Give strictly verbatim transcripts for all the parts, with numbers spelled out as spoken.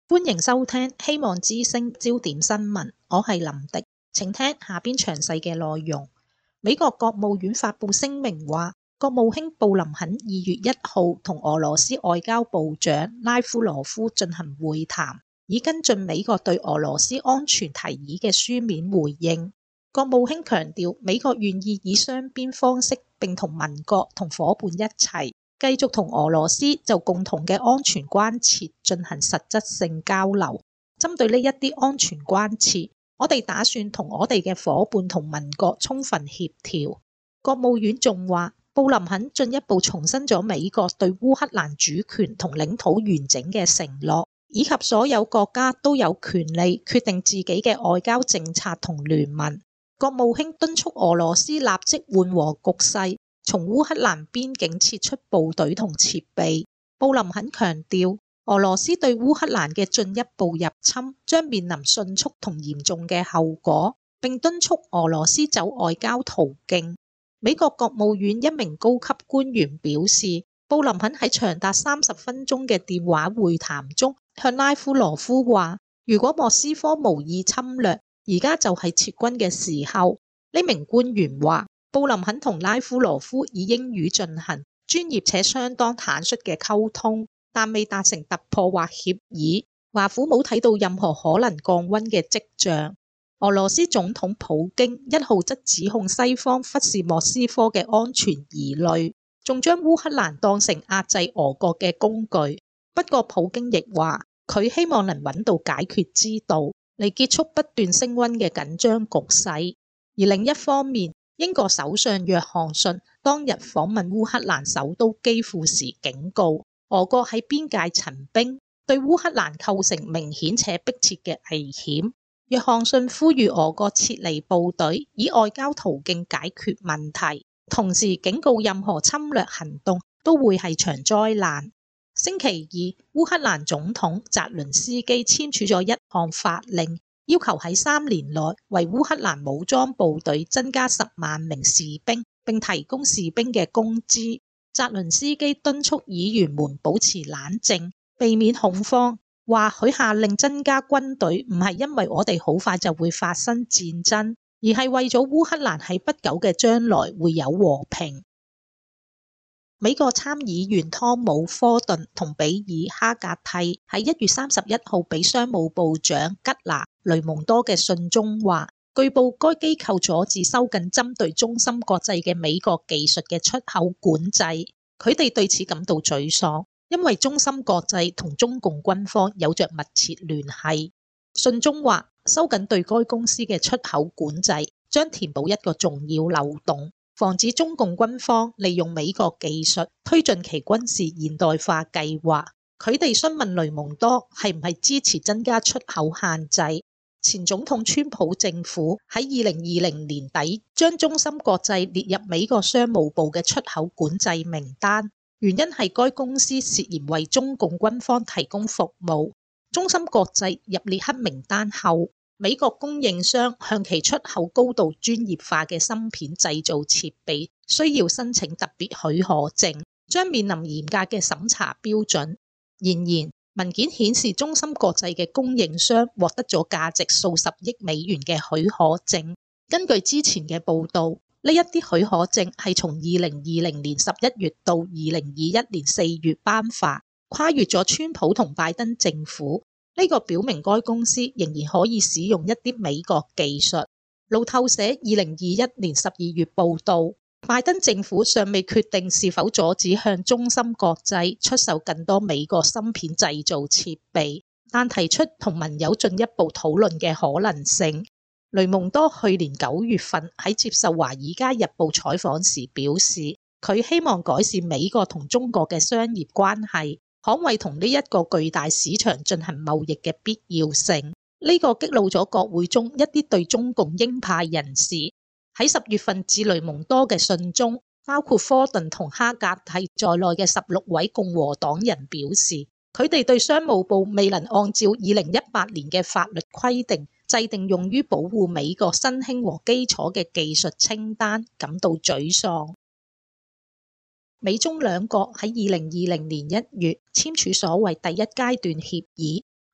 歡迎收聽希望之聲焦點新聞，我係林迪，請聽下邊詳細嘅內容。美國國務院發布聲明話，國務卿布林肯二月一號同俄羅斯外交部長拉夫羅夫進行會談，以跟進美國對俄羅斯安全提議嘅書面回應。國務卿強調，美國願意以雙邊方式並同盟國同夥伴一齊，繼續同俄羅斯就共同嘅安全關切進行實質性交流。針對呢一啲安全關切，我哋打算同我哋嘅夥伴同盟國充分協調。國務院仲話，布林肯進一步重申咗美國對烏克蘭主權同領土完整嘅承諾，以及所有國家都有權利決定自己嘅外交政策同聯盟。國務卿敦促俄羅斯立即緩和局勢，從烏克蘭邊境撤出部隊同設備。布林肯強調，俄羅斯對烏克蘭嘅進一步入侵將面臨迅速同嚴重嘅後果，並敦促俄羅斯走外交途徑。美國國務院一名高級官員表示，布林肯喺長達三十分鐘嘅電話會談中向拉夫羅夫話，如果莫斯科無意侵略，而家就係撤軍嘅時候。呢名官員話，布林肯同拉夫羅夫以英語進行專業且相當坦率嘅溝通，但未達成突破或協議。華府冇睇到任何可能降溫嘅跡象。俄羅斯總統普京一號則指控西方忽視莫斯科嘅安全疑慮，仲將烏克蘭當成壓制俄國嘅工具。不過普京亦話，佢希望能揾到解決之道，嚟結束不斷升溫嘅緊張局勢。而另一方面，英國首相約翰遜當日訪問烏克蘭首都基輔時警告，俄國喺邊界陳兵，對烏克蘭構成明顯且迫切嘅危險。約翰遜呼籲俄國撤離部隊，以外交途徑解決問題，同時警告任何侵略行動都會係場災難。星期二，烏克蘭總統澤倫斯基簽署咗一項法令，要求喺三年內為烏克蘭武裝部隊增加十萬名士兵，並提供士兵嘅工資。澤倫斯基敦促議員們保持冷靜，避免恐慌，話佢下令增加軍隊唔係因為我哋好快就會發生戰爭，而係為咗烏克蘭喺不久嘅將來會有和平。美國參議員湯姆·科頓同比爾·哈格蒂喺一月三十一號俾商務部長吉拿·雷蒙多嘅信中話，據報該機構阻止收緊針對中芯國際嘅美國技術嘅出口管制。佢哋對此感到沮喪，因為中芯國際同中共軍方有着密切聯繫。信中話，收緊對該公司嘅出口管制將填補一個重要漏洞，防止中共軍方利用美國技術推進其軍事現代化計劃。佢哋詢問雷蒙多係唔係支持增加出口限制。前總統川普政府喺二零二零年底將中芯國際列入美國商務部嘅出口管制名單，原因係該公司涉嫌為中共軍方提供服務。中芯國際入列黑名單後，美國供應商向其出口高度專業化嘅芯片製造設備，需要申請特別許可證，將面臨嚴格嘅審查標準。然而，文件顯示中芯國際嘅供應商獲得咗價值數十億美元嘅許可證。根據之前嘅報道，呢一啲許可證係從二零二零年十一月到二零二一年四月頒發，跨越咗川普同拜登政府。呢個表明該公司仍然可以使用一啲美國技術。路透社二零二一年十二月報道，拜登政府尚未決定是否阻止向中芯國際出售更多美國芯片製造設備，但提出同盟友進一步討論嘅可能性。雷蒙多去年九月份喺接受華爾街日報採訪時表示，佢希望改善美國同中國嘅商業關係，捍衛同呢一個巨大市場進行貿易嘅必要性。呢個激怒咗國會中一啲對中共鷹派人士。喺十月份致雷蒙多嘅信中，包括科頓同哈格蒂在內嘅十六位共和黨人表示，佢哋對商務部未能按照二零一八年嘅法律規定制定用於保護美國新興和基礎嘅技術清單感到沮喪。美中兩國喺二零二零年一月簽署所謂第一階段協議，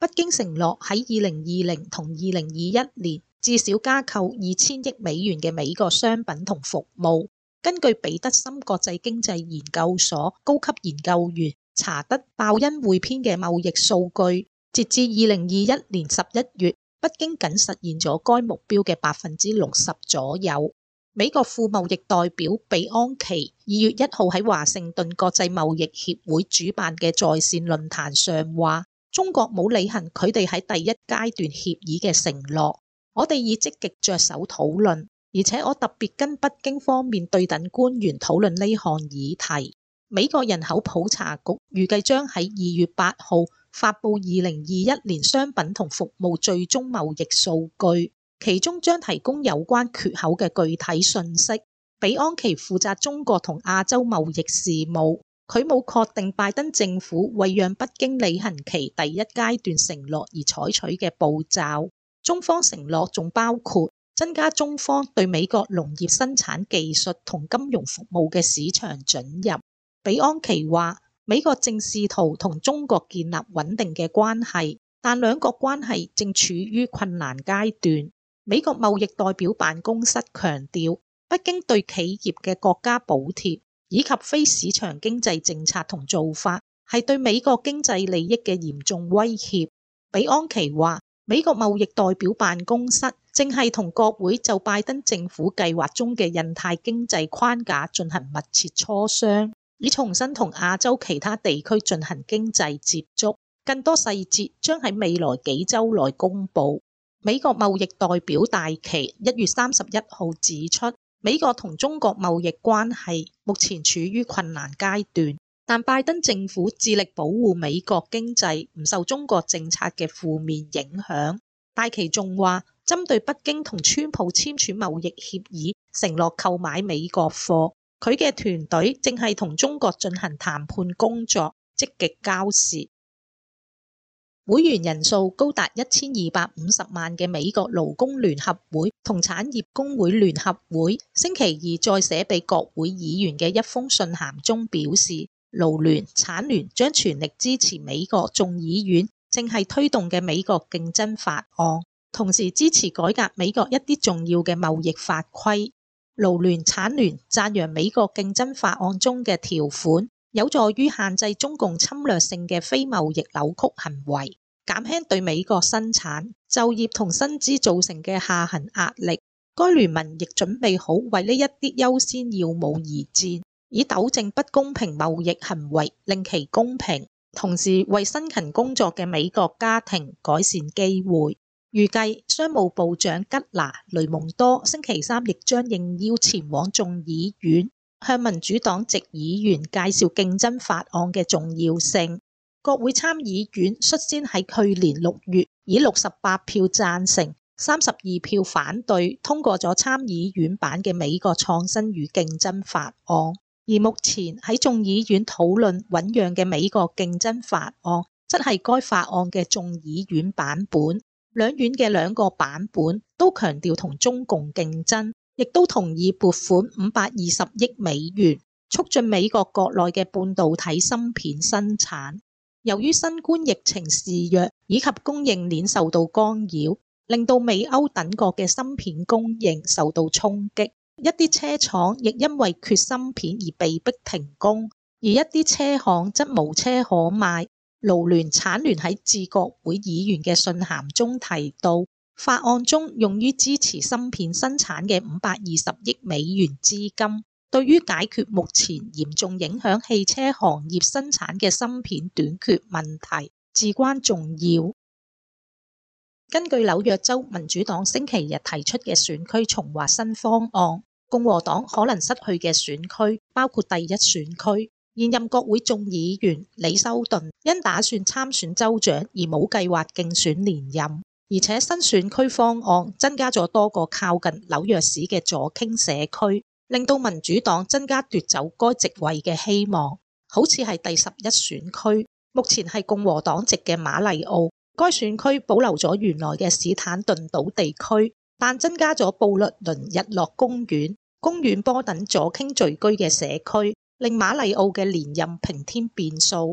北京承諾喺二零二零同二零二一年至少加購二千億美元嘅美國商品同服務。根據彼得森國際經濟研究所高級研究員查德鮑恩匯編嘅貿易數據，截至二零二一年十一月，北京僅實現咗該目標嘅百分之六十左右。美國副貿易代表比安奇二月一號喺華盛頓國際貿易協會主辦嘅在線論壇上話，中國冇履行佢哋喺第一階段協議嘅承諾，我哋已積極着手討論。而且我特別跟北京方面對等官員討論呢項議題。美國人口普查局預計將喺二月八號發布二零二一年商品同服務最終貿易數據，其中將提供有關缺口嘅具體信息。比安奇負責中國同亞洲貿易事務，佢冇確定拜登政府為讓北京履行其第一階段承諾而採取嘅步驟。中方承諾仲包括增加中方對美國農業生產技術同金融服務嘅市場准入。比安奇話，美國正試圖同中國建立穩定嘅關係，但兩國關係正處於困難階段。美國貿易代表辦公室強調，北京對企業嘅國家補貼以及非市場經濟政策同做法係對美國經濟利益嘅嚴重威脅。比安奇話，美國貿易代表辦公室正係同國會就拜登政府計劃中嘅印太經濟框架進行密切磋商，以重新同亞洲其他地區進行經濟接觸。更多細節將喺未來幾週內公佈。美國貿易代表戴琪一月三十一號指出，美國同中國貿易關係目前處於困難階段，但拜登政府致力保護美國經濟唔受中國政策嘅負面影響。戴琪仲話，針對北京同川普簽署貿易協議，承諾購買美國貨，佢嘅團隊正係同中國進行談判工作，積極交涉。會員人數高達一千二百五十萬嘅美國勞工聯合會同產業工會聯合會星期二再寫俾國會議員嘅一封信函中表示，勞聯、產聯將全力支持美國眾議院正係推動嘅美國競爭法案，同時支持改革美國一啲重要嘅貿易法規。勞聯、產聯讚揚美國競爭法案中嘅條款有助於限制中共侵略性嘅非貿易扭曲行為，減輕對美國生產、就業同薪資造成嘅下行壓力。該聯盟亦準備好為呢一啲優先要務而戰，以糾正不公平貿易行為，令其公平，同時為辛勤工作嘅美國家庭改善機會。預計商務部長吉拿雷蒙多星期三亦將應邀前往眾議院，向民主黨籍議員介紹競爭法案嘅重要性。國會參議院率先喺去年六月以六十八票贊成、三十二票反對通過咗參議院版嘅美國創新與競爭法案，而目前喺眾議院討論醞釀嘅美國競爭法案，則係該法案嘅眾議院版本。兩院嘅兩個版本都強調同中共競爭，亦都同意撥款五百二十億美元，促進美國國內嘅半導體芯片生產。由於新冠疫情肆虐以及供應鏈受到干擾，令到美歐等國嘅芯片供應受到衝擊，一啲車廠亦因為缺芯片而被迫停工，而一啲車行則無車可賣。勞聯、產聯喺致國會議員嘅信函中提到，法案中用於支持芯片生產嘅五百二十億美元資金，對於解決目前嚴重影響汽車行業生產嘅芯片短缺問題至關重要。根據紐約州民主黨星期日提出嘅選區重劃新方案，共和黨可能失去嘅選區包括第一選區。現任國會眾議員李修頓因打算參選州長而冇計劃競選連任，而且新選區方案增加咗多個靠近紐約市嘅左傾社區，令到民主黨增加奪走該席位嘅希望。好似係第十一選區，目前係共和黨籍嘅馬里奧，該選區保留咗原來嘅史坦頓島地區，但增加咗布律倫日落公園、公園坡等左傾聚居嘅社區，令馬里奧嘅連任平添變數。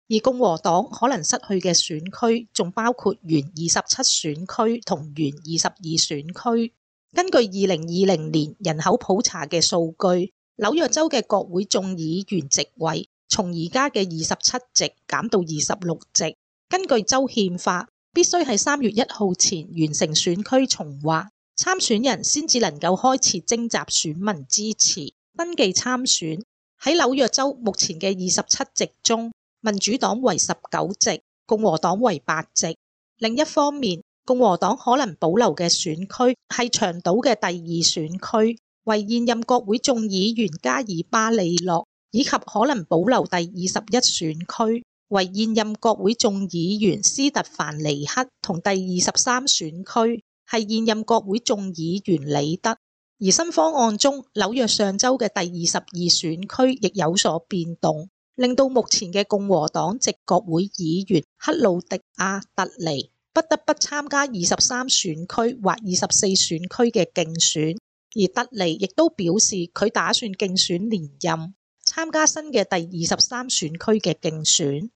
而共和黨可能失去嘅選區仲包括原二十七選區同原二十二選區。根據二零二零年人口普查嘅數據，紐約州嘅國會眾議員席位從而家嘅二十七席減到二十六席。根據州憲法，必須喺三月一號前完成選區重劃，參選人先至能夠開始徵集選民支持，登記參選。喺紐約州目前嘅二十七席中，民主黨為十九席，共和黨為八席。另一方面，共和黨可能保留嘅選區係長島嘅第二選區，為現任國會眾議員加爾巴利諾，以及可能保留第二十一選區，為現任國會眾議員斯特凡尼克，同第二十三選區係現任國會眾議員李德。而新方案中，紐約上州嘅第二十二選區亦有所變動，令到目前嘅共和黨籍國會議員克魯迪亞特尼不得不參加二十三選區或二十四選區嘅競選，而特尼亦都表示佢打算競選連任，參加新嘅第二十三選區嘅競選。